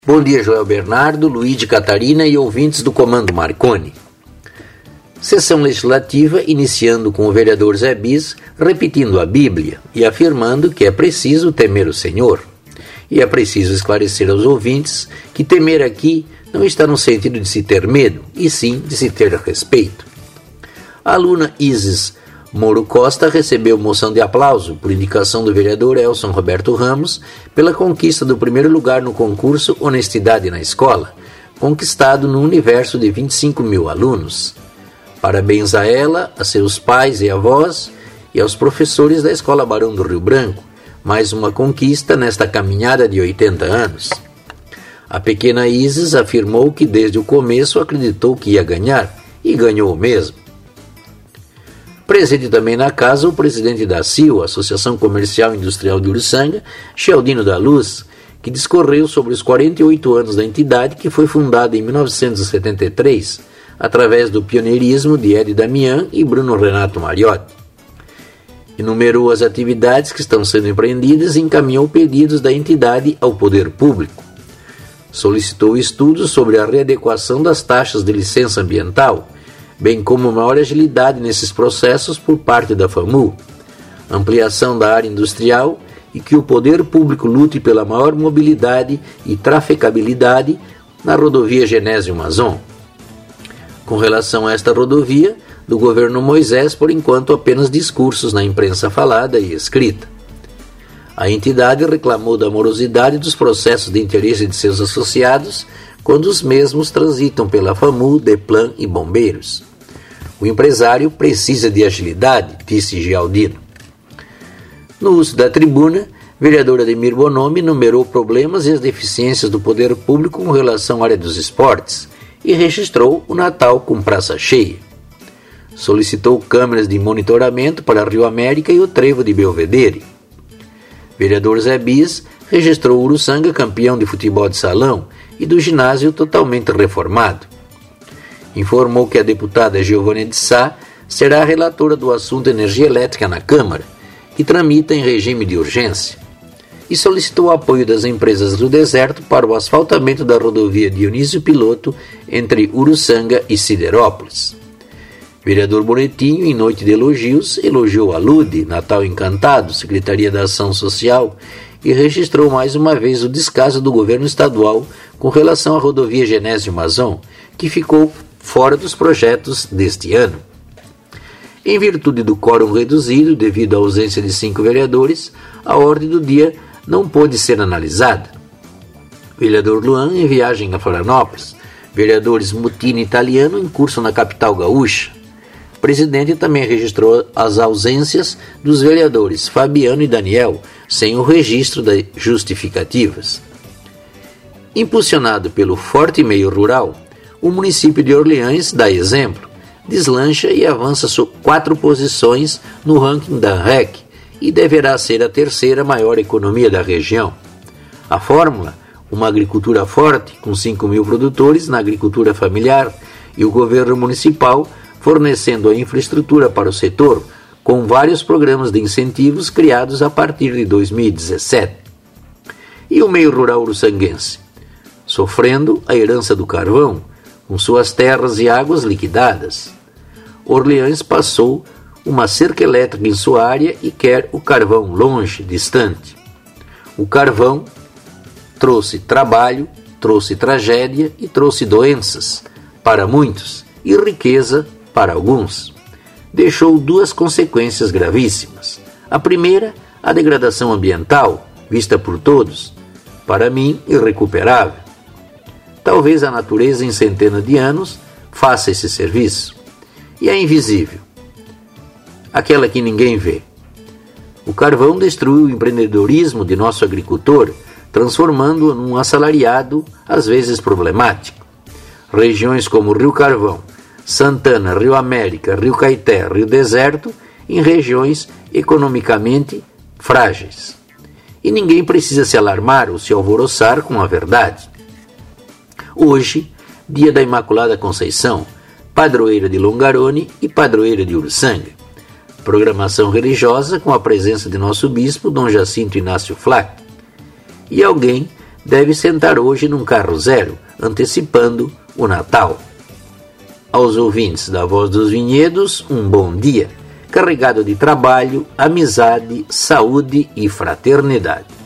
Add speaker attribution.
Speaker 1: Bom dia, Joel Bernardo, Luíde Catarina e ouvintes do Comando Marconi. Sessão legislativa iniciando com o vereador Zé Bis repetindo a Bíblia e afirmando que é preciso temer o Senhor. E é preciso esclarecer aos ouvintes que temer aqui não está no sentido de se ter medo, e sim de se ter respeito. A aluna Isis Moro Costa recebeu moção de aplauso por indicação do vereador Elson Roberto Ramos pela conquista do primeiro lugar no concurso Honestidade na Escola, conquistado no universo de 25 mil alunos. Parabéns a ela, a seus pais e avós e aos professores da Escola Barão do Rio Branco, mais uma conquista nesta caminhada de 80 anos. A pequena Isis afirmou que desde o começo acreditou que ia ganhar, e ganhou mesmo. Presente também na casa o presidente da CIO, Associação Comercial e Industrial de Uruçanga, Sheldino da Luz, que discorreu sobre os 48 anos da entidade que foi fundada em 1973, através do pioneirismo de Ed Damian e Bruno Renato Mariotti. Enumerou as atividades que estão sendo empreendidas e encaminhou pedidos da entidade ao poder público. Solicitou estudos sobre a readequação das taxas de licença ambiental, bem como maior agilidade nesses processos por parte da FAMU, ampliação da área industrial e que o poder público lute pela maior mobilidade e trafegabilidade na rodovia Genésio-Mazon. Com relação a esta rodovia, do governo Moisés, por enquanto, apenas discursos na imprensa falada e escrita. A entidade reclamou da morosidade dos processos de interesse de seus associados quando os mesmos transitam pela FAMU, DEPLAN e bombeiros. O empresário precisa de agilidade, disse Gialdino. No uso da tribuna, vereador Ademir Bonomi enumerou problemas e as deficiências do poder público com relação à área dos esportes e registrou o Natal com praça cheia. Solicitou câmeras de monitoramento para Rio América e o Trevo de Belvedere. Vereador Zé Bis registrou o Uruçanga campeão de futebol de salão e do ginásio totalmente reformado. Informou que a deputada Giovânia de Sá será a relatora do assunto energia elétrica na Câmara, que tramita em regime de urgência, e solicitou o apoio das empresas do deserto para o asfaltamento da rodovia Dionísio Piloto entre Uruçanga e Siderópolis. Vereador Bonetinho, em noite de elogios, elogiou a LUDE, Natal Encantado, Secretaria da Ação Social, e registrou mais uma vez o descaso do governo estadual com relação à rodovia Genésio-Mazon, que ficou fora dos projetos deste ano. Em virtude do quórum reduzido, devido à ausência de 5 vereadores, a ordem do dia não pôde ser analisada. Vereador Luan em viagem a Florianópolis, vereadores Mutini e Italiano em curso na capital gaúcha. O presidente também registrou as ausências dos vereadores Fabiano e Daniel, sem o registro das justificativas. Impulsionado pelo forte meio rural, o município de Orleans dá exemplo, deslancha e avança 4 posições no ranking da REC e deverá ser a terceira maior economia da região. A fórmula, uma agricultura forte, com 5 mil produtores na agricultura familiar e o governo municipal fornecendo a infraestrutura para o setor, com vários programas de incentivos criados a partir de 2017. E o meio rural uruçanguense, sofrendo a herança do carvão, com suas terras e águas liquidadas. Orleans passou uma cerca elétrica em sua área e quer o carvão longe, distante. O carvão trouxe trabalho, trouxe tragédia e trouxe doenças para muitos e riqueza para alguns. Deixou 2 consequências gravíssimas. A primeira, a degradação ambiental, vista por todos, para mim irrecuperável. Talvez a natureza em centenas de anos faça esse serviço. E a invisível, aquela que ninguém vê. O carvão destruiu o empreendedorismo de nosso agricultor, transformando-o num assalariado, às vezes problemático. Regiões como Rio Carvão, Santana, Rio América, Rio Caeté, Rio Deserto, em regiões economicamente frágeis. E ninguém precisa se alarmar ou se alvoroçar com a verdade. Hoje, dia da Imaculada Conceição, padroeira de Longarone e padroeira de Uruçanga. Programação religiosa com a presença de nosso bispo, Dom Jacinto Inácio Flac. E alguém deve sentar hoje num carro zero, antecipando o Natal. Aos ouvintes da Voz dos Vinhedos, um bom dia, carregado de trabalho, amizade, saúde e fraternidade.